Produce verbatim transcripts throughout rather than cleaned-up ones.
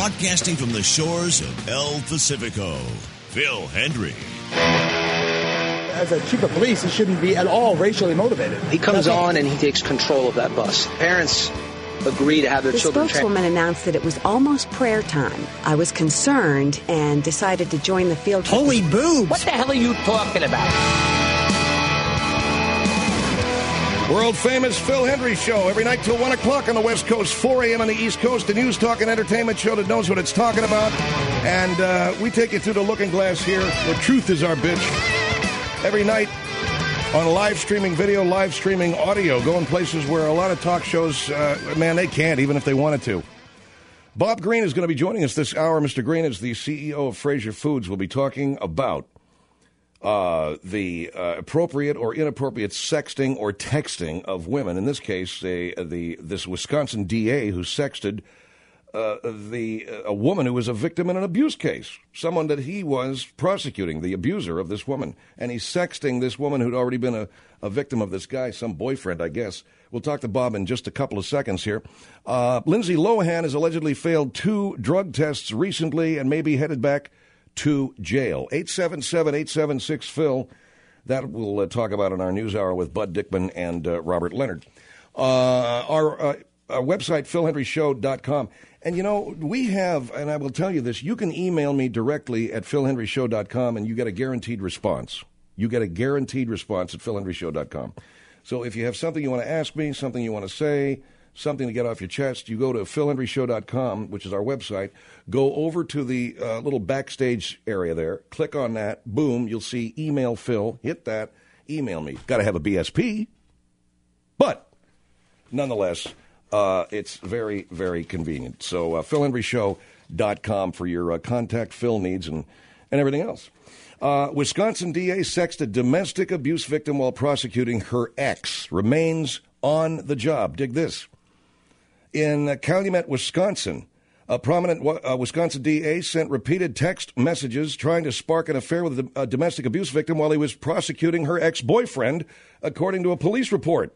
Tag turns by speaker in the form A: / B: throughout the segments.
A: broadcasting from the shores of El Pacifico, Phil Hendry.
B: As a chief of police, he shouldn't be at all racially motivated.
C: He comes on and he takes control of that bus. Parents agree to have their
D: the
C: children
D: trained. The spokeswoman announced that it was almost prayer time. I was concerned and decided to join the field.
E: Holy boobs!
F: What the hell are you talking about?
G: World-famous Phil Hendry Show every night till one o'clock on the West Coast, four a.m. on the East Coast, a news, talk, and entertainment show that knows what it's talking about. And uh, we take you through the looking glass here, where truth is our bitch. Every night on live streaming video, live streaming audio, going places where a lot of talk shows, uh, man, they can't, even if they wanted to. Bob Green is going to be joining us this hour. Mister Green is the C E O of Fraser Foods. We'll be talking about Uh, the uh, appropriate or inappropriate sexting or texting of women. In this case, a, the this Wisconsin D A who sexted uh, the a woman who was a victim in an abuse case, someone that he was prosecuting, the abuser of this woman, and he's sexting this woman who'd already been a, a victim of this guy, some boyfriend, I guess. We'll talk to Bob in just a couple of seconds here. Uh, Lindsay Lohan has allegedly failed two drug tests recently and may be headed back to jail. eight seven seven, eight seven six, Phil. That we'll uh, talk about in our news hour with Bud Dickman and uh, Robert Leonard. Uh, our, uh, our website, phil hendry show dot com. And, you know, we have, and I will tell you this, you can email me directly at phil hendry show dot com and you get a guaranteed response. You get a guaranteed response at phil hendry show dot com. So if you have something you want to ask me, something you want to say, something to get off your chest, you go to phil hendry show dot com, which is our website, go over to the uh, little backstage area there, click on that, boom, you'll see email Phil, hit that, email me. Got to have a B S P, but nonetheless, uh, it's very, very convenient. So uh, phil hendry show dot com for your uh, contact Phil needs and, and everything else. Uh, Wisconsin D A sexted domestic abuse victim while prosecuting her ex, remains on the job. Dig this. In uh, Calumet, Wisconsin, a prominent uh, Wisconsin D A sent repeated text messages trying to spark an affair with a, a domestic abuse victim while he was prosecuting her ex-boyfriend, according to a police report.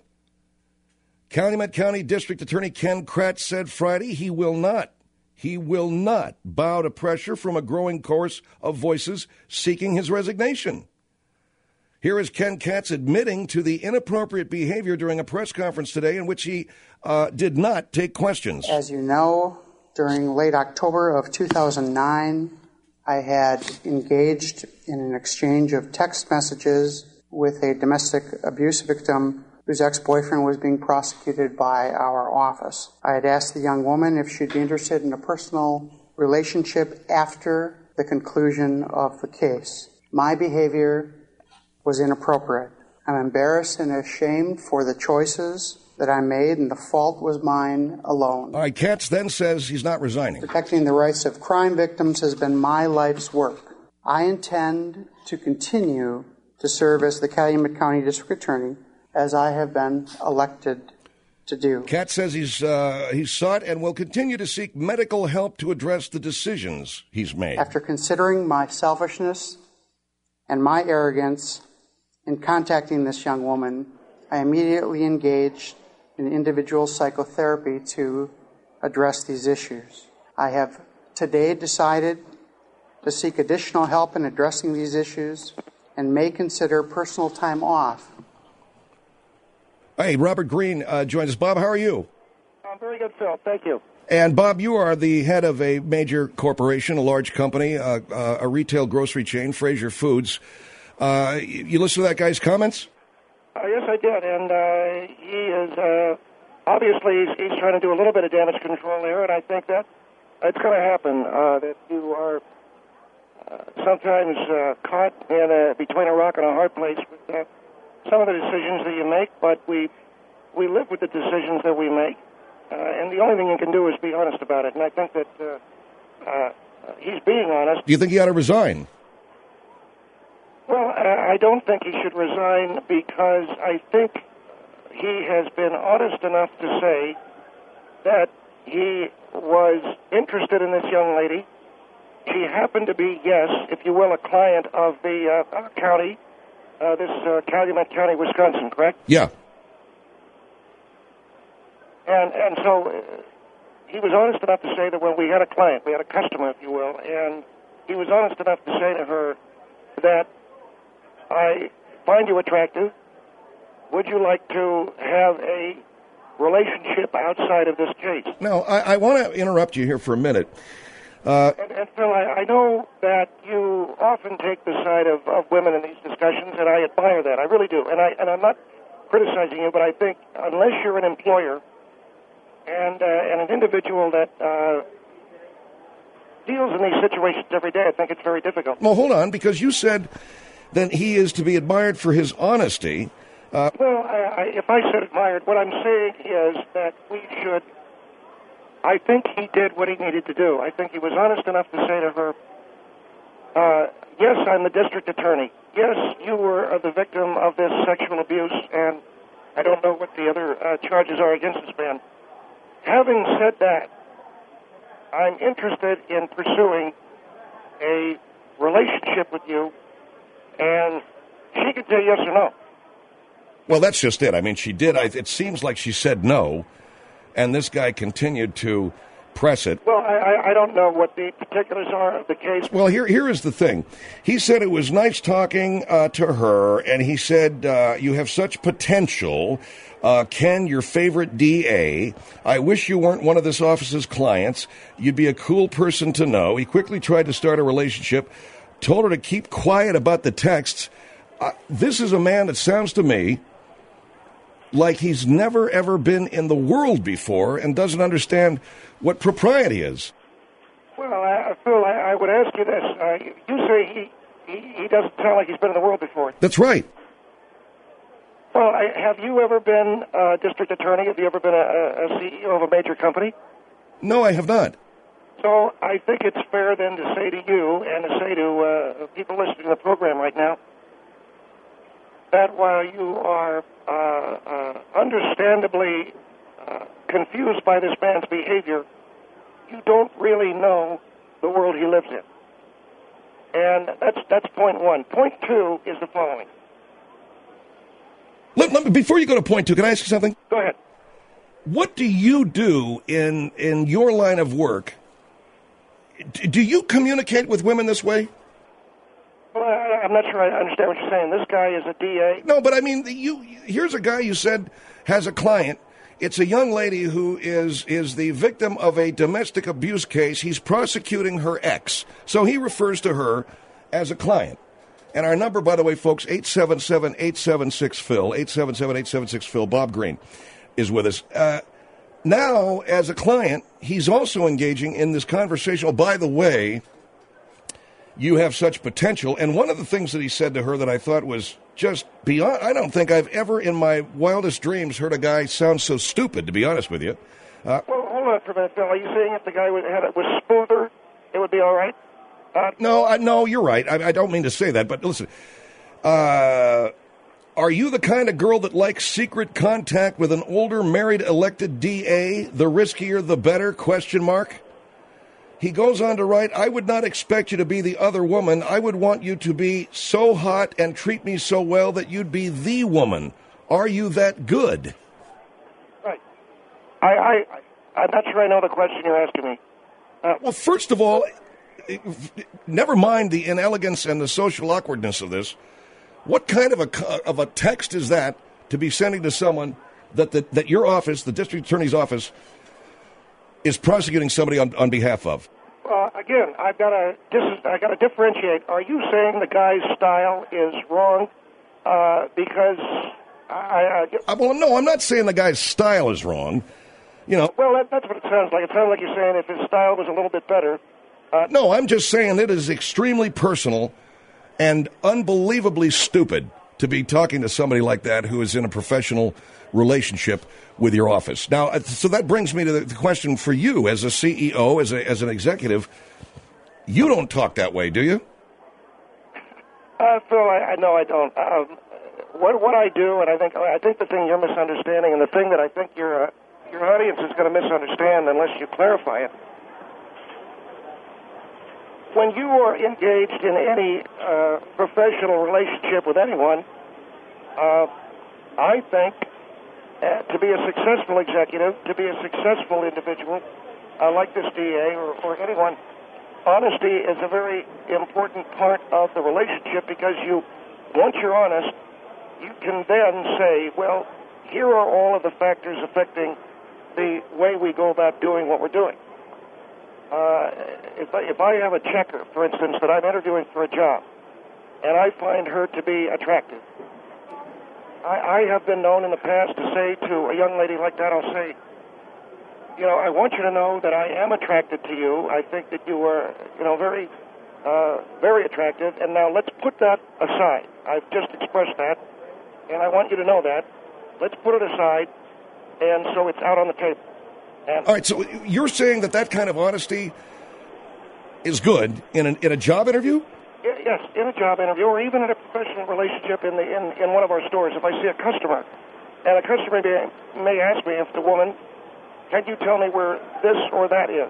G: Calumet County District Attorney Ken Kratz said Friday he will not, he will not bow to pressure from a growing chorus of voices seeking his resignation. Here is Ken Katz admitting to the inappropriate behavior during a press conference today in which he uh, did not take questions.
H: As you know, during late October of two thousand nine, I had engaged in an exchange of text messages with a domestic abuse victim whose ex-boyfriend was being prosecuted by our office. I had asked the young woman if she'd be interested in a personal relationship after the conclusion of the case. My behavior was inappropriate. I'm embarrassed and ashamed for the choices that I made, and the fault was mine alone.
G: All right, Katz then says he's not resigning.
H: Protecting the rights of crime victims has been my life's work. I intend to continue to serve as the Calumet County District Attorney, as I have been elected to do.
G: Katz says he's uh, he's sought and will continue to seek medical help to address the decisions he's made.
H: After considering my selfishness and my arrogance in contacting this young woman, I immediately engaged in individual psychotherapy to address these issues. I have today decided to seek additional help in addressing these issues and may consider personal time off.
G: Hey, Robert Green uh, joins us. Bob, how are you?
I: I'm very good, Phil. Thank you.
G: And, Bob, you are the head of a major corporation, a large company, uh, uh, a retail grocery chain, Fraser Foods. Uh, you listen to that guy's comments?
I: Uh, yes, I did. And uh, he is, uh, obviously, he's, he's trying to do a little bit of damage control here, and I think that it's going to happen, uh, that you are uh, sometimes uh, caught in a, between a rock and a hard place with uh, some of the decisions that you make, but we we live with the decisions that we make, uh, and the only thing you can do is be honest about it. And I think that uh, uh, he's being honest.
G: Do you think he ought to resign?
I: Well, I don't think he should resign because I think he has been honest enough to say that he was interested in this young lady. She happened to be, yes, if you will, a client of the uh, county, uh, this uh, Calumet County, Wisconsin, correct?
G: Yeah.
I: And and so uh, he was honest enough to say that, well, we had a client, we had a customer, if you will, and he was honest enough to say to her that I find you attractive. Would you like to have a relationship outside of this case?
G: Now, I, I want to interrupt you here for a minute. Uh,
I: and, and Phil, I, I know that you often take the side of, of women in these discussions, and I admire that. I really do. And, I, and I'm not criticizing you, but I think unless you're an employer and, uh, and an individual that uh, deals in these situations every day, I think it's very difficult.
G: Well, hold on, because you said that he is to be admired for his honesty. Uh,
I: well, I, I, if I said admired, what I'm saying is that we should... I think he did what he needed to do. I think he was honest enough to say to her, uh, yes, I'm the district attorney. Yes, you were uh, the victim of this sexual abuse, and I don't know what the other uh, charges are against this man. Having said that, I'm interested in pursuing a relationship with you, and she could say yes or no.
G: Well, that's just it. I mean, she did. I, it seems like she said no. And this guy continued to press it.
I: Well, I, I don't know what the particulars are of the case.
G: Well, here here is the thing. He said it was nice talking uh, to her, and he said, uh, you have such potential. Uh, Ken, your favorite D A. I wish you weren't one of this office's clients. You'd be a cool person to know. He quickly tried to start a relationship, told her to keep quiet about the texts. Uh, this is a man that sounds to me like he's never, ever been in the world before and doesn't understand what propriety is.
I: Well, uh, Phil, I, I would ask you this. Uh, you say he, he, he doesn't sound like he's been in the world before.
G: That's right.
I: Well, I, have you ever been a district attorney? Have you ever been a, a C E O of a major company?
G: No, I have not.
I: So I think it's fair then to say to you and to say to uh, people listening to the program right now that while you are uh, uh, understandably uh, confused by this man's behavior, you don't really know the world he lives in. And that's that's point one. Point two is the following.
G: Let, let me, before you go to point two, can I ask you something?
I: Go ahead.
G: What do you do in in your line of work? Do you communicate with women this way?
I: Well, I, I'm not sure I understand what you're saying. This guy is a D A.
G: No, but I mean, you. Here's a guy you said has a client. It's a young lady who is is the victim of a domestic abuse case. He's prosecuting her ex, so he refers to her as a client. And our number, by the way, folks, eight seven seven, eight seven six, Phil, eight seven seven, eight seven six, Phil. Bob Green is with us. Uh, now, as a client, he's also engaging in this conversation. Oh, by the way, you have such potential. And one of the things that he said to her that I thought was just beyond, I don't think I've ever in my wildest dreams heard a guy sound so stupid, to be honest with you. Uh,
I: well, hold on for a minute, Phil. Are you saying if the guy was, had it was smoother, it would be all right? Uh,
G: no, I, no, you're right. I, I don't mean to say that, but listen. Uh, are you the kind of girl that likes secret contact with an older married elected D A? The riskier, the better, question mark. He goes on to write, I would not expect you to be the other woman. I would want you to be so hot and treat me so well that you'd be the woman. Are you that good?
I: Right. I, I, I'm not sure I know the question you're asking me.
G: Uh, well, first of all, never mind the inelegance and the social awkwardness of this. What kind of a, of a text is that to be sending to someone that, that, that your office, the district attorney's office, is prosecuting somebody on, on behalf of?
I: Well, again, I've got to dis- I got to differentiate. Are you saying the guy's style is wrong? Uh, because I, I,
G: I well, no, I'm not saying the guy's style is wrong. You know.
I: Well, that, that's what it sounds like. It sounds like you're saying if his style was a little bit better. Uh,
G: no, I'm just saying it is extremely personal and unbelievably stupid to be talking to somebody like that who is in a professional relationship with your office. Now, so that brings me to the question for you as a C E O, as a, as an executive. You don't talk that way, do you?
I: Uh, Phil, I, I no, I don't. Um, what what I do, and I think I think the thing you're misunderstanding, and the thing that I think your uh, your audience is going to misunderstand unless you clarify it. When you are engaged in any uh, professional relationship with anyone, uh, I think uh, to be a successful executive, to be a successful individual, uh, like this D A or, or anyone, honesty is a very important part of the relationship because you, once you're honest, you can then say, well, here are all of the factors affecting the way we go about doing what we're doing. Uh, if, I, if I have a checker, for instance, that I'm interviewing for a job, and I find her to be attractive, I, I have been known in the past to say to a young lady like that, I'll say, you know, I want you to know that I am attracted to you. I think that you are, you know, very, uh, very attractive. And now let's put that aside. I've just expressed that, and I want you to know that. Let's put it aside, and so it's out on the table. And
G: all right, so you're saying that that kind of honesty is good in, an, in a job interview?
I: Yes, in a job interview, or even in a professional relationship in, the, in, in one of our stores. If I see a customer, and a customer may, may ask me if the woman, can you tell me where this or that is?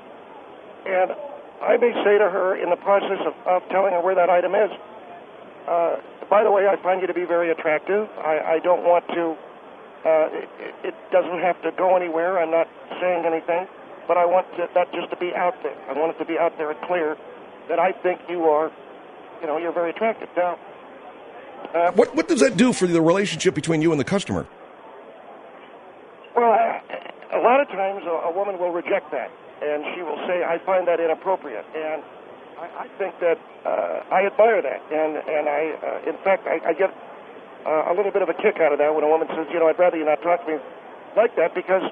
I: And I may say to her in the process of, of telling her where that item is, uh, by the way, I find you to be very attractive. I, I don't want to, uh, it, it doesn't have to go anywhere. I'm not saying anything, but I want to, that just to be out there. I want it to be out there and clear that I think you are, you know, you're very attractive. Now, uh,
G: what, what does that do for the relationship between you and the customer?
I: Well, I, a lot of times a, a woman will reject that, and she will say, I find that inappropriate. And I, I think that uh, I admire that. And, and I, uh, in fact, I, I get uh, a little bit of a kick out of that when a woman says, you know, I'd rather you not talk to me like that, because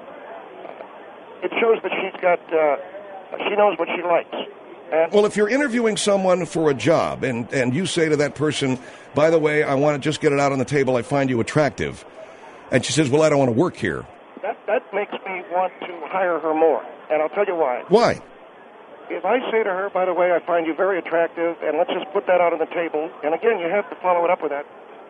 I: it shows that she's got, uh, she knows what she likes. And
G: well, if you're interviewing someone for a job and, and you say to that person, by the way, I want to just get it out on the table, I find you attractive, and she says, well, I don't want to work here.
I: That that makes me want to hire her more, and I'll tell you why.
G: Why?
I: If I say to her, by the way, I find you very attractive, and let's just put that out on the table, and again, you have to follow it up with that,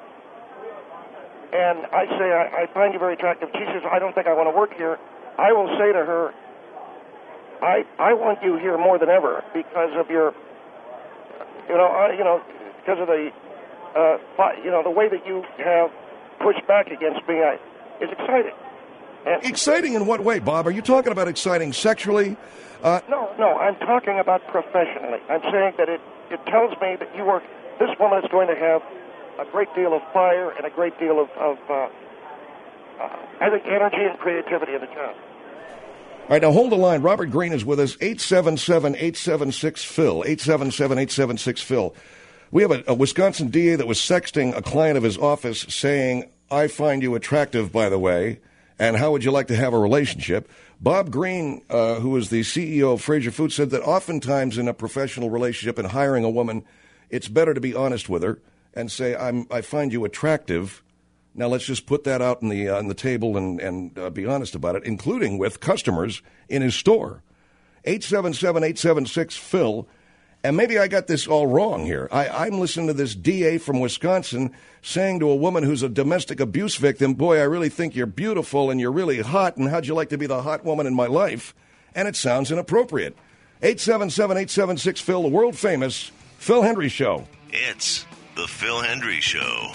I: and I say, I, I find you very attractive, she says, I don't think I want to work here, I will say to her, I I want you here more than ever because of your, you know, uh, you know, because of the, uh, you know, the way that you have pushed back against me I, is exciting. And
G: exciting in what way, Bob? Are you talking about exciting sexually? Uh,
I: no, no, I'm talking about professionally. I'm saying that it, it tells me that you are, this woman is going to have a great deal of fire and a great deal of, of uh, uh, I think, energy and creativity in the job.
G: All right, now hold the line. Robert Green is with us, eight seven seven, eight seven six, P H I L, eight seven seven, eight seven six, P H I L. We have a, a Wisconsin D A that was sexting a client of his office saying, I find you attractive, by the way, and how would you like to have a relationship? Bob Green, uh, who is the C E O of Fraser Foods, said that oftentimes in a professional relationship and hiring a woman, it's better to be honest with her and say, I'm, I find you attractive. Now let's just put that out on the uh, on the table and, and uh, be honest about it, including with customers in his store. eight seven seven, eight seven six, P H I L. And maybe I got this all wrong here. I, I'm listening to this D A from Wisconsin saying to a woman who's a domestic abuse victim, boy, I really think you're beautiful and you're really hot, and how'd you like to be the hot woman in my life? And it sounds inappropriate. eight seven seven, eight seven six, P H I L, the world-famous Phil Hendrie Show.
A: It's the Phil Hendrie Show.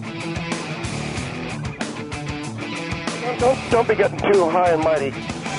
I: Don't, don't be getting too high and mighty.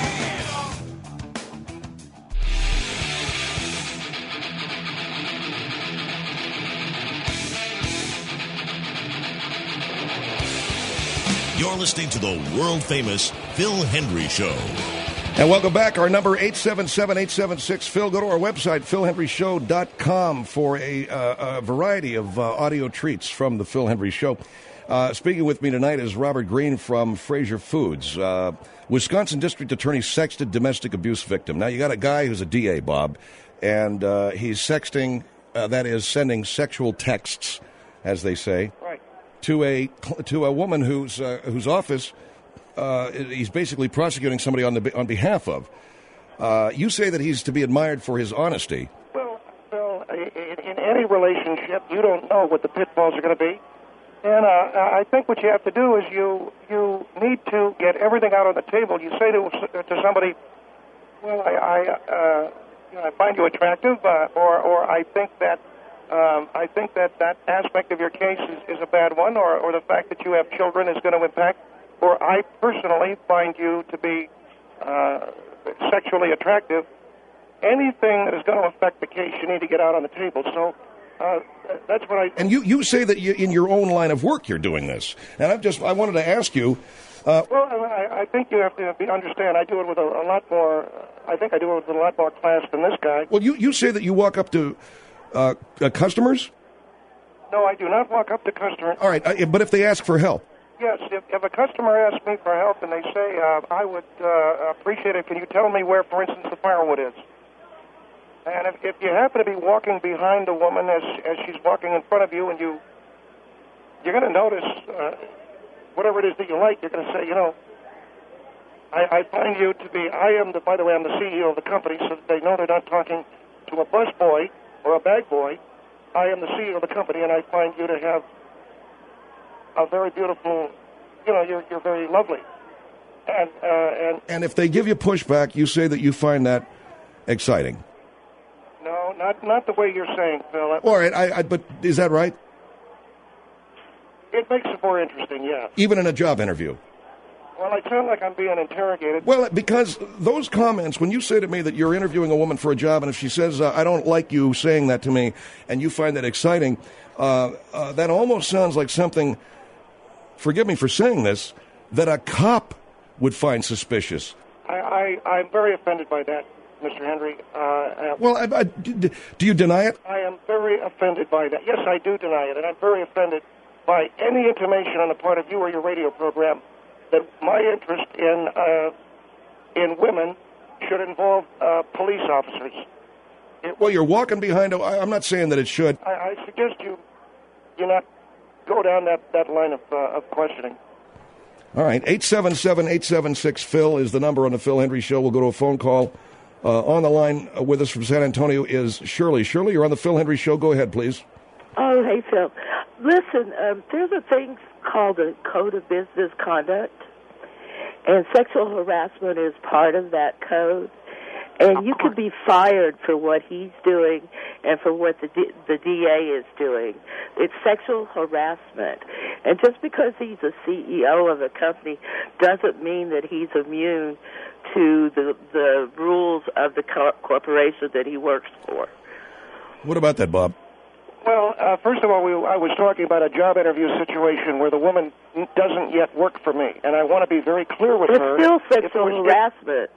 A: You're listening to the world-famous Phil Hendrie Show.
G: And welcome back. Our number, eight seven seven, eight seven six, Phil. Go to our website, phil hendrie show dot com, for a, uh, a variety of uh, audio treats from the Phil Hendrie Show. Uh, speaking with me tonight is Robert Green from Fraser Foods. Uh, Wisconsin District Attorney sexted domestic abuse victim. Now, you got a guy who's a D A, Bob, and uh, he's sexting, uh, that is, sending sexual texts, as they say,
I: right,
G: to a to a woman whose uh, whose office uh, he's basically prosecuting somebody on the on behalf of. Uh, you say that he's to be admired for his honesty.
I: Well, Phil, in, in any relationship, you don't know what the pitfalls are going to be. And uh, I think what you have to do is you you need to get everything out on the table. You say to to somebody, "Well, I I, uh, you know, I find you attractive," uh, or or I think that um, I think that that aspect of your case is, is a bad one, or or the fact that you have children is going to impact, or I personally find you to be uh, sexually attractive, anything that is going to affect the case, you need to get out on the table. So uh, that's what I...
G: And you, you say that you, in your own line of work you're doing this. And I've just, I wanted to ask you... Uh,
I: well, I, I think you have to be, understand, I do it with a, a lot more... I think I do it with a lot more class than this guy.
G: Well, you, you say that you walk up to uh, uh, customers?
I: No, I do not walk up to customers.
G: All right, uh, but if they ask for help?
I: Yes, if, if a customer asks me for help and they say, uh, I would uh, appreciate it, can you tell me where, for instance, the firewood is? And if, if you happen to be walking behind a woman as, as she's walking in front of you and you, you're going to notice uh, whatever it is that you like, you're going to say, you know, I, I find you to be, I am, the, by the way, I'm the C E O of the company, so that they know they're not talking to a busboy or a bag boy. I am the C E O of the company, and I find you to have a very beautiful, you know, you're you're very lovely. And uh, and
G: and if they give you pushback, you say that you find that exciting.
I: No, not not the way you're saying, Phil.
G: All right, I, I, but is that right?
I: It makes it more interesting, yeah.
G: Even in a job interview.
I: Well, I sound like I'm being interrogated.
G: Well, because those comments, when you say to me that you're interviewing a woman for a job, and if she says, uh, I don't like you saying that to me, and you find that exciting, uh, uh, that almost sounds like something, forgive me for saying this, that a cop would find suspicious.
I: I, I, I'm very offended by that, Mister Henry. Uh, uh,
G: well, I, I, do you deny it?
I: I am very offended by that. Yes, I do deny it, and I'm very offended by any intimation on the part of you or your radio program that my interest in uh, in women should involve uh, police officers. It,
G: well, you're walking behind a... I'm not saying that it should.
I: I, I suggest you you not go down that, that line of, uh, of questioning.
G: All right. eight seven seven, eight seven six, Phil is the number on the Phil Hendry Show. We'll go to a phone call. Uh, on the line with us from San Antonio is Shirley. Shirley, you're on the Phil Hendry Show. Go ahead, please.
E: Oh, hey, Phil. Listen, um, there's a thing called a Code of Business Conduct, and sexual harassment is part of that code. And you could be fired for what he's doing and for what the D- the D A is doing. It's sexual harassment. And just because he's a C E O of a company doesn't mean that he's immune to the the rules of the co- corporation that he works for.
G: What about that, Bob?
I: Well, uh, first of all, we, I was talking about a job interview situation where the woman doesn't yet work for me, and I want to be very clear with
E: it's
I: her.
E: It's still sexual harassment.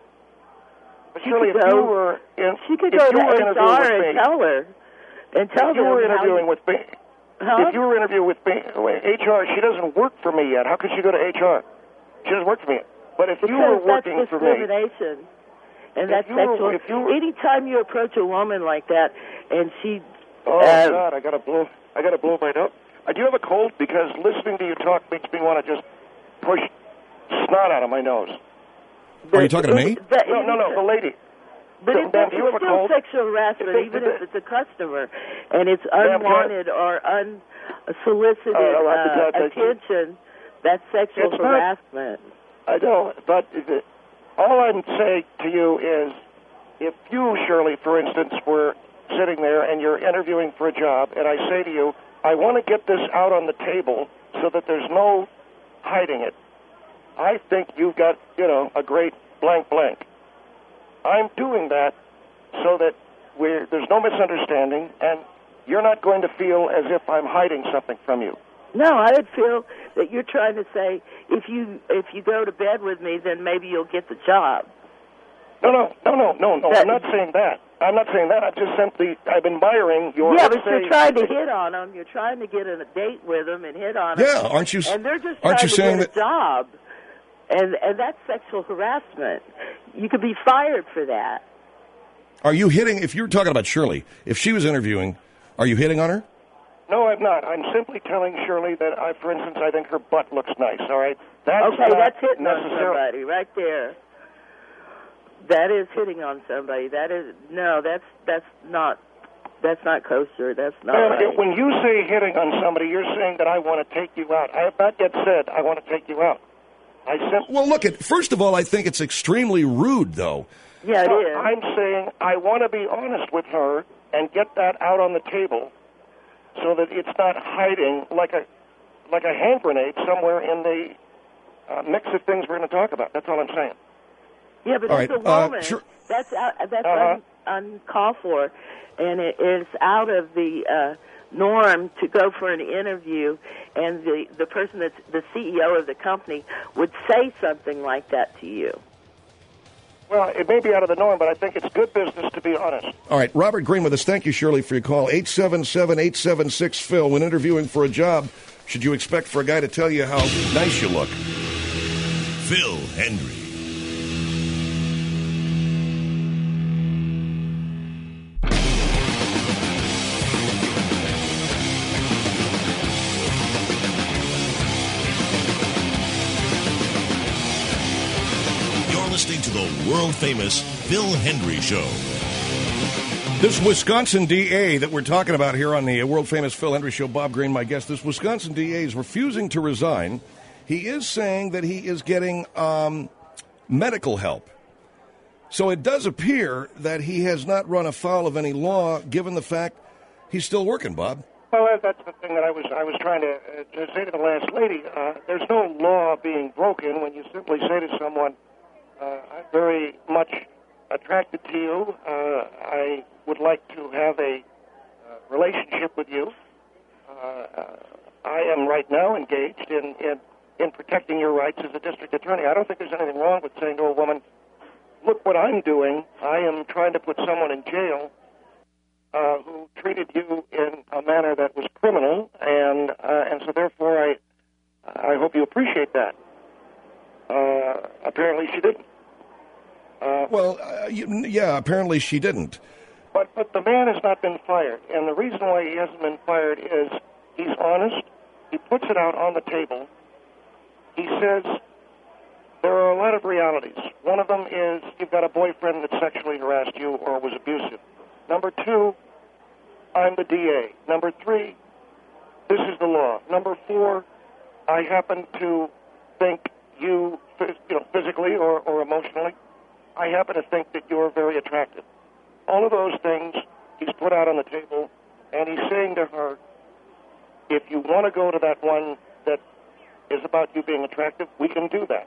I: But surely, if
E: go,
I: you were in,
E: she could
I: if
E: go
I: you
E: to
I: were
E: H R and
I: me,
E: tell her, and tell
I: if you
E: them
I: were interviewing
E: how
I: with me.
E: Huh?
I: If you were interviewing with me, H R, she doesn't work for me yet. How could she go to H R? She doesn't work for me. But if
E: because
I: you were working
E: that's
I: for me,
E: discrimination, and
I: if
E: that's
I: you were,
E: sexual.
I: If you were,
E: anytime you approach a woman like that, and she,
I: oh
E: uh,
I: God, I gotta blow, I gotta blow my nose. Uh, do you have a cold? Because listening to you talk makes me want to just push snot out of my nose.
G: Are you talking to me?
E: That,
I: no, no, no, the lady.
E: But
I: so,
E: it,
I: ma'am,
E: it's
I: do you have a
E: still
I: cold?
E: sexual harassment,
I: If
E: even
I: it,
E: if it's a customer, and it's
I: Ma'am,
E: unwanted or unsolicited
I: uh,
E: uh,
I: uh,
E: attention. That's sexual
I: it's
E: harassment.
I: Not, I know, but the, all I'm saying to you is, if you, Shirley, for instance, were sitting there and you're interviewing for a job, and I say to you, I want to get this out on the table so that there's no hiding it, I think you've got, you know, a great blank blank. I'm doing that so that we're, there's no misunderstanding, and you're not going to feel as if I'm hiding something from you.
E: No, I would feel that you're trying to say, if you if you go to bed with me, then maybe you'll get the job.
I: No, no, no, no, no, no.
E: That,
I: I'm not saying that. I'm not saying that. I'm just simply, I'm admiring your...
E: Yeah, but
I: say,
E: you're trying to hit on them. You're trying to get a date with them and hit on them.
G: Yeah, aren't you?
E: And they're just
G: aren't
E: trying
G: you
E: to
G: saying
E: get
G: that,
E: a job. And and that's sexual harassment. You could be fired for that.
G: Are you hitting, if you're talking about Shirley, if she was interviewing, are you hitting on her?
I: No, I'm not. I'm simply telling Shirley that, I, for instance, I think her butt looks nice, all right? That's
E: okay,
I: not
E: that's hitting on
I: necessarily...
E: somebody right there. That is hitting on somebody. That is, no, that's that's not, that's not kosher. That's not
I: Man,
E: right.
I: When you say hitting on somebody, you're saying that I want to take you out. I have not yet said I want to take you out. I simply...
G: Well, look, at first of all, I think it's extremely rude, though.
E: Yeah, it
I: no,
E: is.
I: I'm saying I want to be honest with her and get that out on the table so that it's not hiding like a like a hand grenade somewhere in the uh, mix of things we're going to talk about. That's all I'm saying.
E: Yeah, but
G: All
E: as
G: right,
E: a woman,
G: uh, sure.
E: that's out, that's
I: Uh-huh.
E: un, uncalled for, and it is out of the uh, norm to go for an interview, and the the person that's the C E O of the company would say something like that to you.
I: Well, it may be out of the norm, but I think it's good business to be honest.
G: All right, Robert Green with us. Thank you, Shirley, for your call. eight seven seven, eight seven six, Phil. When interviewing for a job, should you expect for a guy to tell you how nice you look?
A: Phil Hendry. Listening to the world-famous Phil Hendry Show.
G: This Wisconsin D A that we're talking about here on the world-famous Phil Hendry Show, Bob Green, my guest, this Wisconsin D A is refusing to resign. He is saying that he is getting um, medical help. So it does appear that he has not run afoul of any law, given the fact he's still working, Bob.
I: Well, that's the thing that I was I was trying to, uh, to say to the last lady. Uh, there's no law being broken when you simply say to someone, Uh, I'm very much attracted to you. Uh, I would like to have a uh, relationship with you. Uh, I am right now engaged in, in, in protecting your rights as a district attorney. I don't think there's anything wrong with saying to a woman, look what I'm doing. I am trying to put someone in jail uh, who treated you in a manner that was criminal, and uh, and so therefore I I hope you appreciate that. Uh, apparently she didn't. Uh,
G: well, uh, you, yeah, apparently she didn't.
I: But but the man has not been fired, and the reason why he hasn't been fired is he's honest. He puts it out on the table. He says there are a lot of realities. One of them is you've got a boyfriend that sexually harassed you or was abusive. Number two, I'm the D A. Number three, this is the law. Number four, I happen to think you, you know, physically or, or emotionally, I happen to think that you're very attractive. All of those things he's put out on the table, and he's saying to her, if you want to go to that one that is about you being attractive, we can do that.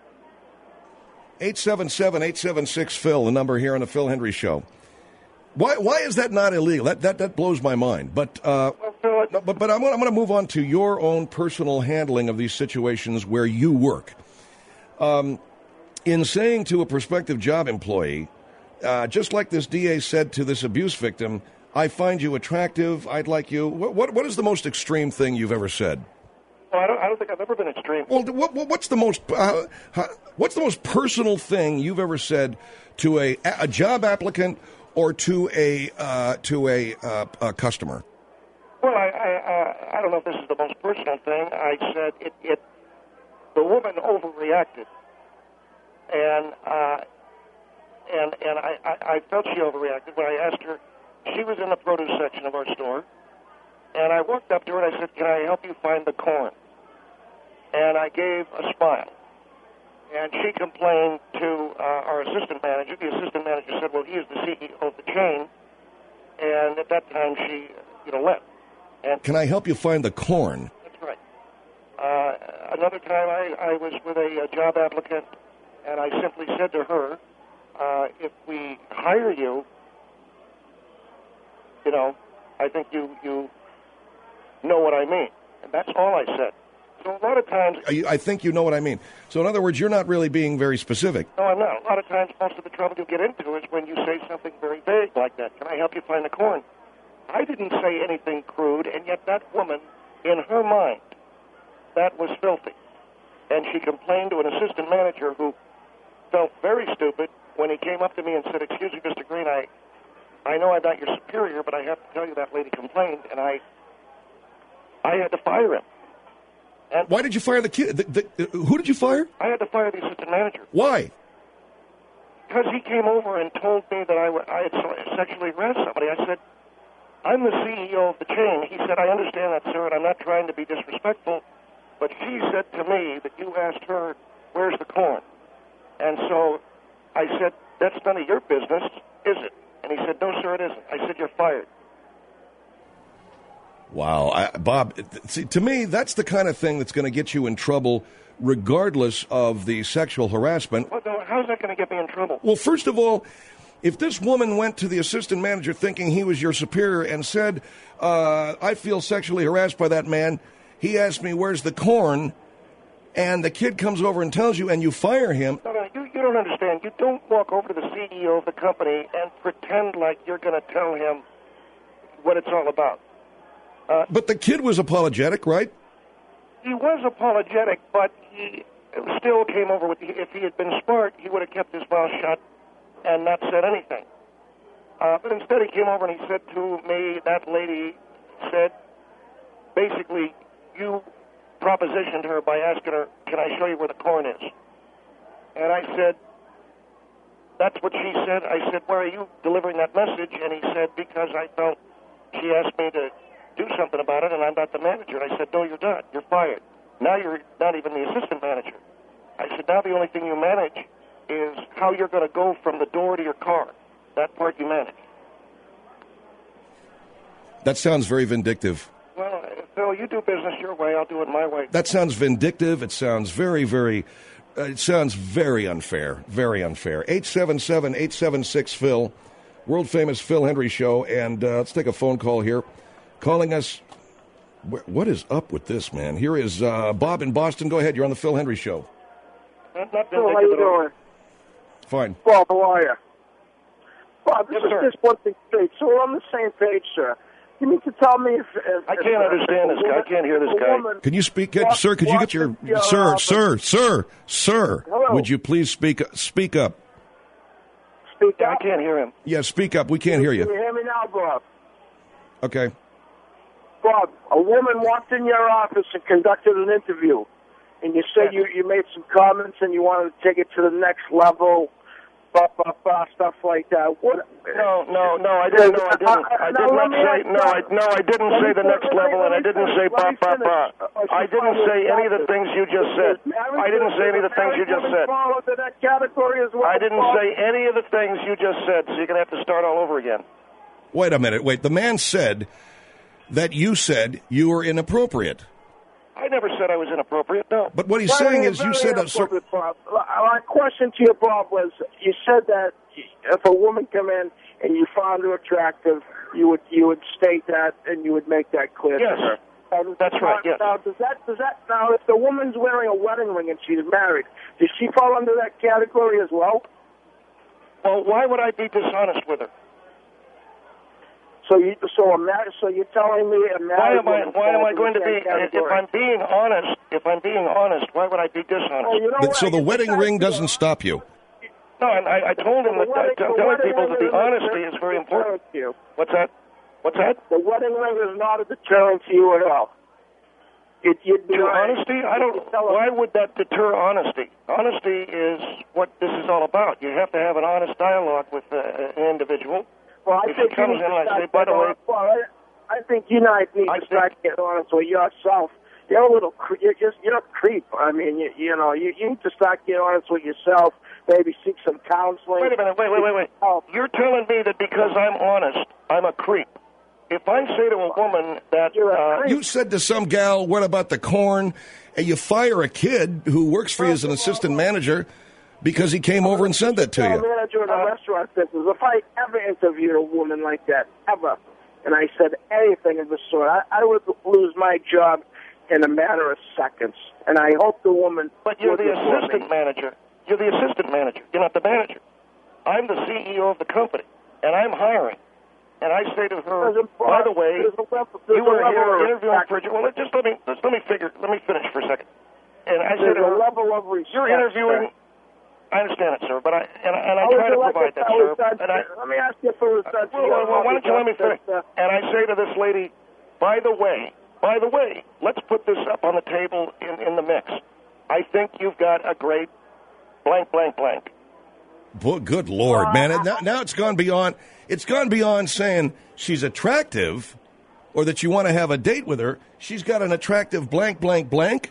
G: eight seven seven, eight seven six, Phil, the number here on the Phil Hendry Show. Why why is that not illegal? That that, that blows my mind. But uh,
I: well, Phil,
G: no, but but I'm going I'm to move on to your own personal handling of these situations where you work. Um, in saying to a prospective job employee, uh, just like this D A said to this abuse victim, I find you attractive, I'd like you. What what, what is the most extreme thing you've ever said?
I: Well, I don't, I don't think I've ever been extreme.
G: Well, what, what's the most uh, what's the most personal thing you've ever said to a a job applicant or to a uh, to a, uh, a customer?
I: Well, I I, uh, I don't know if this is the most personal thing. I said it. it the woman overreacted, and uh, and and I, I, I felt she overreacted when I asked her. She was in the produce section of our store, and I walked up to her and I said, "Can I help you find the corn?" And I gave a smile. And she complained to uh, our assistant manager. The assistant manager said, well, he is the C E O of the chain. And at that time, she, you know, left. And
G: Can I help you find the corn?
I: That's right. Uh, another time, I, I was with a, a job applicant, and I simply said to her, uh, if we hire you, you know, I think you, you know what I mean. And that's all I said. So a lot of times...
G: I think you know what I mean. So in other words, you're not really being very specific.
I: No, I'm not. A lot of times, most of the trouble you get into is when you say something very vague like that. Can I help you find the corn? I didn't say anything crude, and yet that woman, in her mind, that was filthy. And she complained to an assistant manager who felt very stupid when he came up to me and said, excuse me, Mister Green, I, I know I'm not your superior, but I have to tell you that lady complained, and I, I had to fire him. And
G: Why did you fire the kid? The, the, who did you fire?
I: I had to fire the assistant manager.
G: Why?
I: Because he came over and told me that I, w- I had sexually harassed somebody. I said, I'm the C E O of the chain. He said, I understand that, sir, and I'm not trying to be disrespectful, but she said to me that you asked her, where's the corn? And so I said, that's none of your business, is it? And he said, no, sir, it isn't. I said, you're fired.
G: Wow. I, Bob, see, to me, that's the kind of thing that's going to get you in trouble regardless of the sexual harassment.
I: Well, no, how's that going to get me in trouble?
G: Well, first of all, if this woman went to the assistant manager thinking he was your superior and said, uh, I feel sexually harassed by that man, he asked me, where's the corn? And the kid comes over and tells you, and you fire him.
I: No, no, you, you don't understand. You don't walk over to the C E O of the company and pretend like you're going to tell him what it's all about. Uh,
G: but the kid was apologetic, right?
I: He was apologetic, but he still came over with, if he had been smart, he would have kept his mouth shut and not said anything. Uh, but instead he came over and he said to me, that lady said, basically, you propositioned her by asking her, can I show you where the corn is? And I said, that's what she said. I said, why are you delivering that message? And he said, because I felt she asked me to do something about it, and I'm not the manager. And I said, no, you're not. You're fired. Now you're not even the assistant manager. I said, now the only thing you manage is how you're going to go from the door to your car. That part you manage.
G: That sounds very vindictive.
I: Well, Phil, you do business your way. I'll do it my way.
G: That sounds vindictive. It sounds very, very, uh, it sounds very unfair. Very unfair. eight seven seven, eight seven six, Phil, world-famous Phil Hendry Show. And uh, let's take a phone call here. Calling us, what is up with this, man? Here is uh, Bob in Boston. Go ahead. You're on the Phil Hendry Show.
I: Not, not
J: Phil, how you doing?
G: Fine.
J: Bob, how are you? Bob, this
I: Yes,
J: is
I: sir.
J: just one thing straight. So we're on the same page, sir. You need to tell me if... if
I: I can't
J: if,
I: understand
J: if
I: this guy. I can't hear this guy.
G: Can you speak, could, sir, could you get your, sir, sir, sir, sir,
J: Hello.
G: would you please speak, speak up?
J: Speak
I: Yeah,
J: up.
I: I can't hear him.
G: Yeah, speak up. We can't hear
J: Can
G: you.
J: you hear me now, Bob?
G: Okay.
J: Bob, a woman walked in your office and conducted an interview, and you said you, you made some comments and you wanted to take it to the next level, blah, blah, blah, stuff like that. What?
I: No, no, no, I didn't. No, I didn't. I did not say. No, I no, I didn't say the next level, and I didn't say ba ba ba. I didn't say any of the things you just said. I didn't say any of the things you just said. I didn't say any of the things you just said. So you're gonna have to start all over again.
G: Wait a minute. Wait. The man said that you said you were inappropriate.
I: I never said I was inappropriate. No.
G: But what he's saying is, you said a certain.
J: Bob. My question to you, Bob, was you said that if a woman come in and you found her attractive, you would you would state that and you would make that clear
I: Yes.
J: to her. And
I: That's right, yes.
J: Now, does that does that now if the woman's wearing a wedding ring and she's married, does she fall under that category as well?
I: Well, why would I be dishonest with her?
J: So you so a mar- so you're telling me a
I: Why
J: married
I: am I?
J: woman
I: Why am
J: falls
I: I
J: in
I: going
J: the
I: to be?
J: same
I: If
J: category?
I: I'm being honest, if I'm being honest, why would I be dishonest?
J: Oh, you know what?
G: So the
J: I
G: wedding
J: guess
G: ring
J: I-
G: doesn't stop you.
I: No, and I, I told him that
J: The wedding-
I: I'm
J: the
I: telling
J: wedding
I: people that
J: ring
I: the
J: is a
I: honesty is very important.
J: deterrent to you.
I: What's that? What's that?
J: The wedding ring is not a deterrent to you at all. It, you'd be
I: To
J: lying.
I: honesty? I don't.
J: You'd tell a-
I: Why would that deter honesty? Honesty is what this is all about. You have to have an honest dialogue with uh, an individual.
J: Well, I
I: If
J: think
I: he comes
J: you
I: in
J: need
I: and
J: to
I: I say,
J: start
I: by the
J: getting
I: way,
J: honest- well, I, I think you guys need
I: I
J: to start getting honest with yourself. You're a little, cre- you're just, you're a creep. I mean, you, you know, you, you need to start getting honest with yourself. Maybe seek some counseling.
I: wait a minute, wait, wait, wait, wait.
J: Help.
I: You're telling me that because I'm honest, I'm a creep. If I say to a woman that
J: You're a
I: uh,
J: creep.
G: You said to some gal, what about the corn? And you fire a kid who works for you as an assistant manager because he came over and said that to
J: I'm a
G: you.
J: manager in a restaurant business. If I ever interviewed a woman like that, ever, and I said anything of the sort, I, I would lose my job in a matter of seconds. And I hope the woman...
I: But you're
J: would
I: the
J: report me.
I: assistant manager. You're the assistant manager. You're not the manager. I'm the C E O of the company, and I'm hiring. And I say to her,
J: There's a-
I: by the way,
J: there's a level- there's
I: you
J: a
I: were
J: level
I: here
J: of
I: interviewing for...
J: respect.
I: Well, just let me, just let me figure, let me finish for a second. And I say
J: There's
I: to
J: a
I: her,
J: level of respect.
I: you're interviewing...
J: sir.
I: I understand it, sir, but I and, and I
J: How would
I: try to
J: you like
I: provide
J: it
I: that,
J: how
I: sir.
J: it's done?
I: And I,
J: Let me ask you for a second.
I: well, well, well, why don't you let me finish?
J: Uh,
I: And I say to this lady, by the way, by the way, let's put this up on the table in, in the mix. I think you've got a great blank, blank, blank.
G: Boy, good Lord, man. Now, now it's gone beyond, it's gone beyond saying she's attractive or that you want to have a date with her. She's got an attractive blank, blank, blank.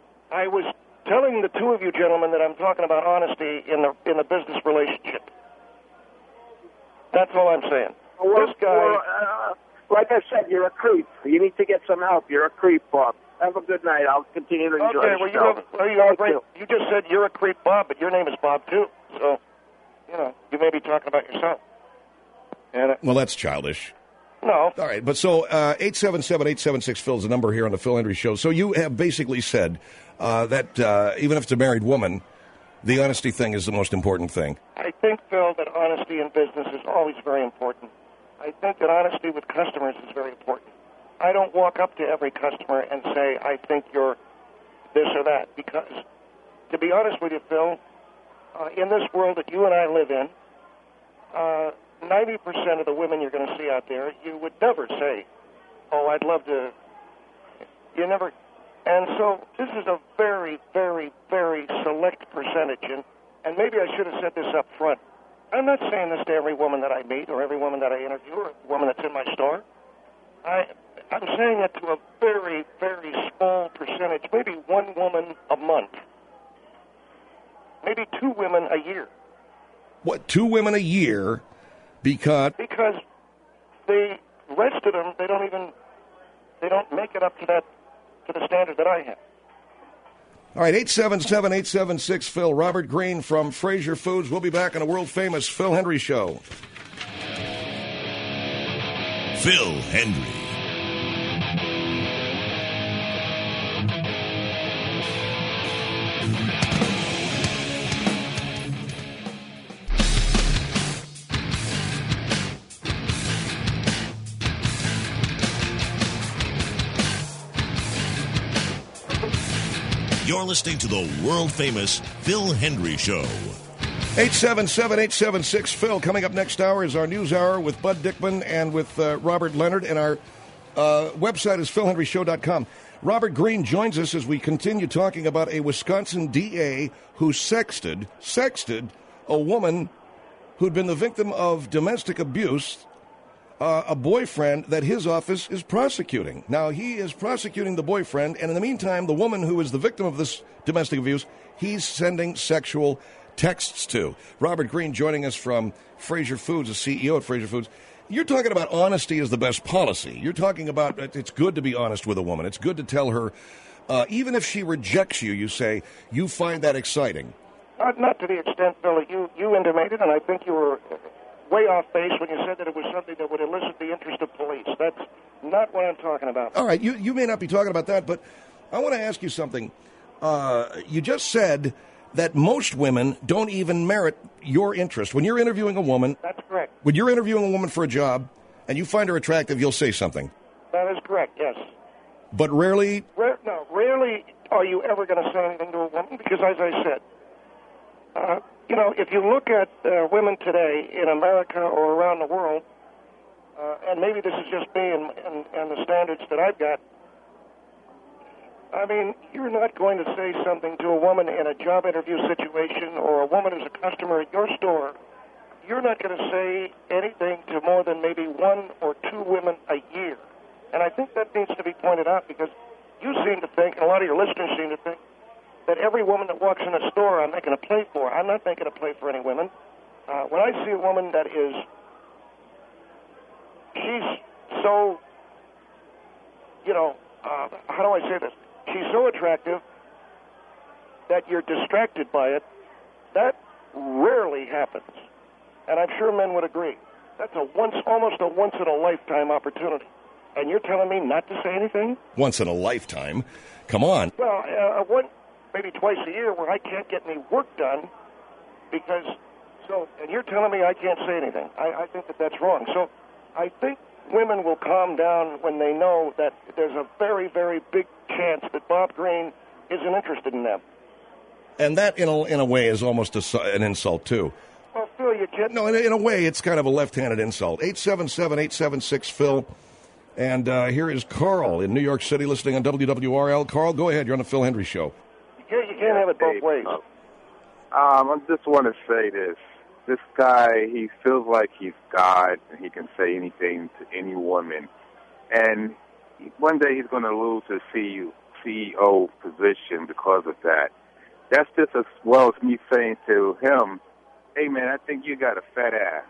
I: I was telling the two of you gentlemen that I'm talking about honesty in the in the business relationship. That's all I'm saying.
J: Well,
I: This guy,
J: well, uh, like I said, you're a creep. You need to get some help. You're a creep, Bob. Have a good night. I'll continue to enjoy
I: okay,
J: the
I: well, you,
J: show.
I: have, well, you, have great, you just said you're a creep, Bob, but your name is Bob, too. So, you know, you may be talking about yourself. And, uh,
G: Well, that's childish.
I: No.
G: All right, but so uh, eight seven seven, eight seven six, Phil is the number here on the Phil Hendry Show. So you have basically said uh, that uh, even if it's a married woman, the honesty thing is the most important thing.
I: I think, Phil, that honesty in business is always very important. I think that honesty with customers is very important. I don't walk up to every customer and say, I think you're this or that, because, to be honest with you, Phil, uh, in this world that you and I live in, uh, ninety percent of the women you're going to see out there, you would never say, oh, I'd love to. You never. And so this is a very, very, very select percentage, and, and maybe I should have said this up front. I'm not saying this to every woman that I meet or every woman that I interview or every woman that's in my store. I, I'm saying it to a very, very small percentage, maybe one woman a month, maybe two women a year.
G: What, two women a year? Because
I: because the rest of them, they don't even, they don't make it up to that, to the standard that I have.
G: All right, eight seven seven, eight seven six, Phil. Robert Greene from Fraser Foods. We'll be back on a world-famous Phil Hendry Show.
A: Phil Hendry. You're listening to the world-famous Phil Hendry Show.
G: eight seven seven, eight seven six, Phil. Coming up next hour is our news hour with Bud Dickman and with uh, Robert Leonard. And our uh, website is phil hendry show dot com. Robert Greene joins us as we continue talking about a Wisconsin D A who sexted, sexted a woman who'd been the victim of domestic abuse, uh, a boyfriend that his office is prosecuting. Now, he is prosecuting the boyfriend, and in the meantime, the woman who is the victim of this domestic abuse, he's sending sexual texts to. Robert Greene joining us from Fraser Foods, the C E O at Fraser Foods. You're talking about honesty is the best policy. You're talking about it's good to be honest with a woman. It's good to tell her, uh, even if she rejects you, you say, you find that exciting.
I: Not, not to the extent, Bill, that you, you intimated, and I think you were way off base when you said that it was something that would elicit the interest of police. That's not what I'm talking about.
G: All right, you, you may not be talking about that, but I want to ask you something. Uh, you just said that most women don't even merit your interest. When you're interviewing a woman...
I: That's correct.
G: When you're interviewing a woman for a job and you find her attractive, you'll say something.
I: That is correct, yes.
G: But rarely...
I: Rare, no, rarely are you ever going to say anything to a woman because, as I said, uh, you know, if you look at uh, women today in America or around the world, uh, and maybe this is just me and, and, and the standards that I've got, I mean, you're not going to say something to a woman in a job interview situation or a woman who's a customer at your store. You're not going to say anything to more than maybe one or two women a year. And I think that needs to be pointed out because you seem to think, and a lot of your listeners seem to think, that every woman that walks in a store I'm making a play for. I'm not making a play for any women. Uh, when I see a woman that is, she's so, you know, uh, how do I say this? She's so attractive that you're distracted by it. That rarely happens. And I'm sure men would agree. That's a once, almost a once-in-a-lifetime opportunity. And you're telling me not to say anything?
G: Once in a lifetime? Come on.
I: Well, uh, one, maybe twice a year where I can't get any work done because, so, and you're telling me I can't say anything. I, I think that that's wrong. So I think women will calm down when they know that there's a very, very big chance that Bob Greene isn't interested in them.
G: And that, in a, in a way, is almost a, an insult, too.
I: Well, Phil, you can't...
G: No, in a, in a way, it's kind of a left-handed insult. eight seven seven, eight seven six, Phil. And uh, here is Carl in New York City listening on W W R L. Carl, go ahead. You're on the Phil Hendry Show.
I: You can't, you can't have it both ways.
K: Um, I just want to say this. This guy, he feels like he's God, and he can say anything to any woman. And one day he's going to lose his C E O position because of that. That's just as well as me saying to him, hey, man, I think you got a fat ass.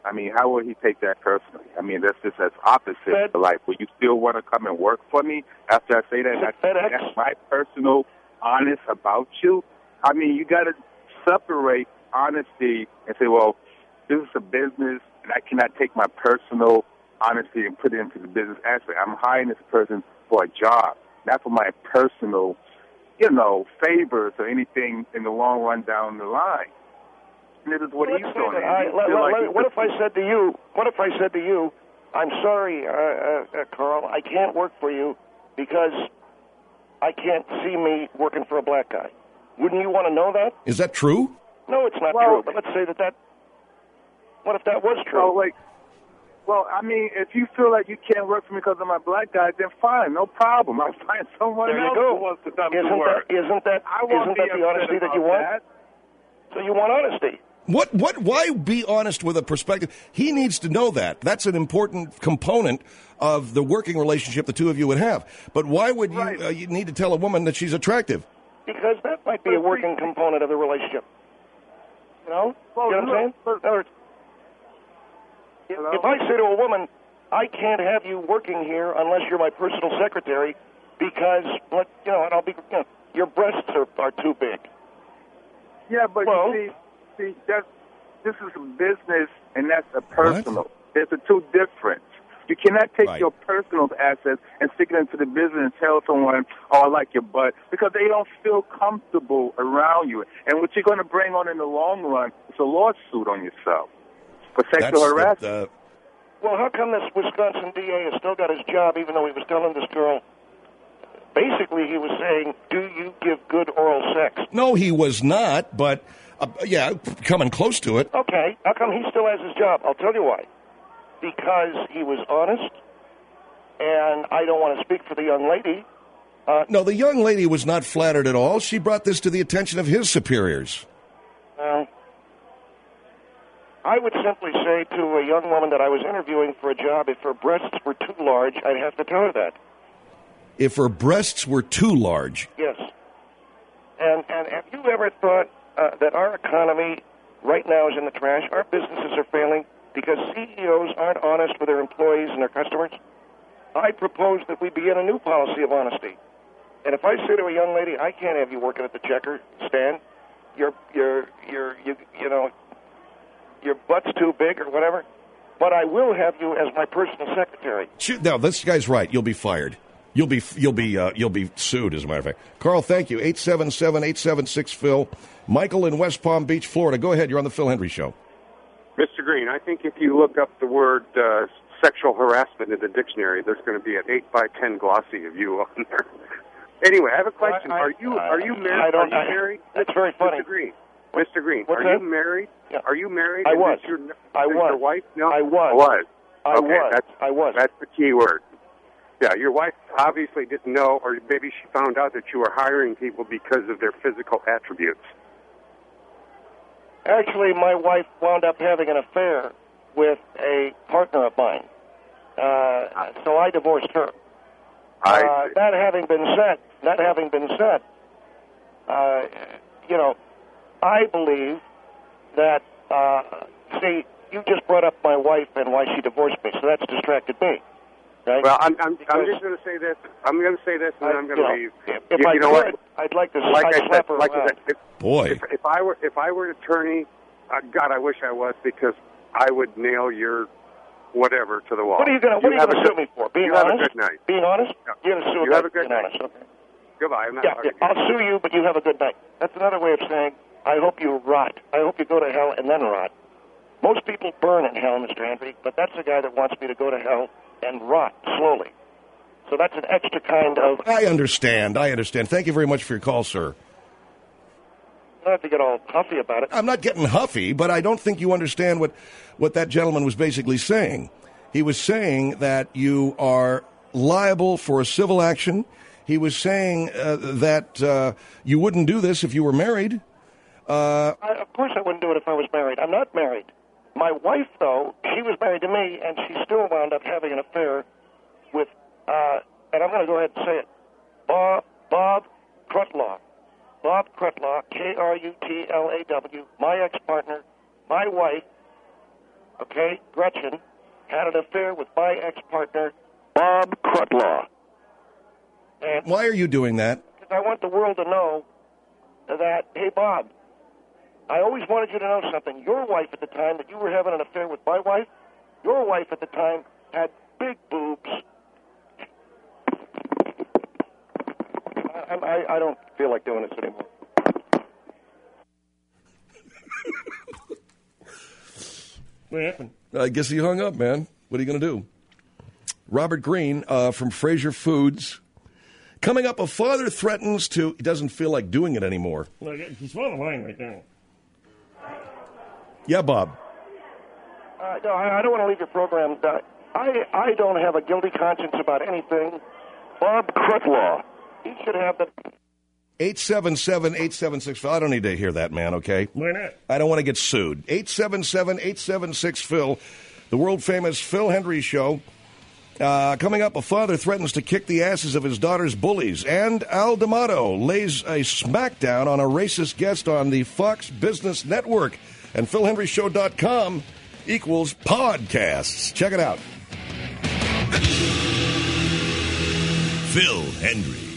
K: I mean, how will he take that personally? I mean, that's just as opposite
I: Fed,
K: to life. Will you still want to come and work for me after I say that? That's, that's my personal, honest about you. I mean, you got to separate honesty and say, well, this is a business, and I cannot take my personal honesty and put it into the business aspect. I'm hiring this person for a job, not for my personal, you know, favors or anything in the long run down the line. And this is what
I: Let's
K: he's
I: say
K: doing.
I: that I, let, let,
K: like
I: let, what if I said to you, what if I said to you, I'm sorry, uh, uh, uh, Carl, I can't work for you because I can't see me working for a black guy. Wouldn't you want to know that?
G: Is that true?
I: No, it's not
K: well,
I: true, but let's say that that, what if that was true?
K: Well, like, well, I mean, if you feel like you can't work for me because I'm a black guy, then fine, no problem. I'll find someone
I: there
K: else
I: you go.
K: who wants to come
I: isn't
K: to work.
I: That, isn't that,
K: I won't
I: isn't that
K: be
I: the honesty that you want?
K: that.
I: So you want honesty.
G: What? What? Why be honest with a perspective? He needs to know that. That's an important component of the working relationship the two of you would have. But why would you,
K: right.
G: uh, you need to tell a woman that she's attractive?
I: Because that might be a working component of the relationship. You know?
K: Well,
I: you know what I'm saying?
K: Look,
I: In other words, if, if I say to a woman, I can't have you working here unless you're my personal secretary because, you know, and I'll be, you know, your breasts are, are too big.
K: Yeah, but
I: well,
K: you see, see that's, this is a business and that's a personal. What? There's the two different. You cannot take
G: right.
K: your personal assets and stick it into the business and tell someone, oh, I like your butt, because they don't feel comfortable around you. And what you're going to bring on in the long run is a lawsuit on yourself for sexual
G: That's
K: harassment.
G: The, uh...
I: Well, how come this Wisconsin D A has still got his job even though he was telling this girl, basically he was saying, do you give good oral sex?
G: No, he was not, but, uh, yeah, coming close to it.
I: Okay, how come he still has his job? I'll tell you why. Because he was honest, and I don't want to speak for the young lady. Uh,
G: no, the young lady was not flattered at all. She brought this to the attention of his superiors.
I: Well, I would simply say to a young woman that I was interviewing for a job, if her breasts were too large, I'd have to tell her that.
G: If her breasts were too large?
I: Yes. And, and have you ever thought uh, that our economy right now is in the trash? Our businesses are failing because C E Os aren't honest with their employees and their customers? I propose that we begin a new policy of honesty. And if I say to a young lady, I can't have you working at the checker stand, your, your, your, you, you know, your butt's too big or whatever, but I will have you as my personal secretary.
G: No, this guy's right. You'll be fired. You'll be you'll be uh, you'll be sued, as a matter of fact. Carl, thank you. eight seven seven, eight seven six, Phil. Michael in West Palm Beach, Florida. Go ahead. You're on the Phil Hendry Show.
L: Mister Green, I think if you look up the word uh, sexual harassment in the dictionary, there's going to be an eight by ten glossy of you on there. Anyway, I have a question.
I: I, I,
L: are you are you married?
I: I don't,
L: are you
I: I,
L: married?
I: That's very funny.
L: Mister Green, Mister Green,
I: What's
L: are
I: that?
L: you married?
I: Yeah.
L: Are you married?
I: I
L: Is
I: was.
L: this Your,
I: I
L: is
I: was.
L: Your wife? No,
I: I was.
L: I was.
I: I
L: okay,
I: was.
L: That's,
I: I was.
L: That's the key word. Yeah, your wife obviously didn't know, or maybe she found out that you were hiring people because of their physical attributes.
I: Actually, my wife wound up having an affair with a partner of mine, uh, so I divorced her.
L: I
I: uh, that having been said, that having been said, uh, you know, I believe that. Uh, see, you just brought up my wife and why she divorced me, so that's distracted me. Right?
L: Well, I'm, I'm, I'm just going to say this. I'm going to say this, and then I'm going to leave.
I: If, if
L: you,
I: I
L: you know
I: could,
L: what?
I: I'd like to
L: like
I: I'd
L: I
I: slap
L: said,
I: her
L: like
I: around.
L: I said, if,
G: Boy,
L: if, if I were if I were an attorney, uh, God, I wish I was, because I would nail your whatever to the wall.
I: What are you going to What
L: you
I: are you going to sue
L: good,
I: me for? Being
L: you
I: honest?
L: have a good night.
I: Being honest?
L: No.
I: You're going to sue
L: You
I: me
L: have a good
I: being
L: night.
I: honest. Okay.
L: Goodbye. I'm not
I: Yeah, yeah, I'll sue you, but you have a good night. That's another way of saying I hope you rot. I hope you go to hell and then rot. Most people burn in hell, Mister Hendry, but that's the guy that wants me to go to hell and rot slowly. So that's an extra kind of...
G: I understand. I understand. Thank you very much for your call, sir.
I: You don't have to get all huffy about it.
G: I'm not getting huffy, but I don't think you understand what, what that gentleman was basically saying. He was saying that you are liable for a civil action. He was saying uh, that uh, you wouldn't do this if you were married. Uh,
I: I, of course I wouldn't do it if I was married. I'm not married. My wife, though, she was married to me, and she still wound up having an affair with, uh, and I'm going to go ahead and say it, Bob, Bob Krutlaw. Bob Krutlaw, K R U T L A W, my ex-partner, my wife, okay, Gretchen, had an affair with my ex-partner, Bob Crutlaw. And
G: Why are you doing that?
I: because I want the world to know that, hey, Bob, I always wanted you to know something. Your wife at the time that you were having an affair with my wife, your wife at the time had big boobs. I, I, I don't feel like doing this anymore.
G: What happened? I guess he hung up, man. What are you going to do? Robert Greene uh, from Fraser Foods. Coming up, a father threatens to... He doesn't feel like doing it anymore.
M: Look, he's on the line right now.
G: Yeah, Bob.
I: Uh, no, I, I don't want to leave your program. Uh, I, I don't have a guilty conscience about anything. Bob Crutlaw, he should have the...
G: eight seven seven, eight seven six, Phil. I don't need to hear that, man, okay?
M: Why not?
G: I don't want to get sued. eight seven seven, eight seven six, Phil. The world-famous Phil Hendry Show. Uh, coming up, a father threatens to kick the asses of his daughter's bullies. And Al D'Amato lays a smackdown on a racist guest on the Fox Business Network. And Phil Hendry Show dot com equals podcasts. Check it out.
A: Phil Hendry.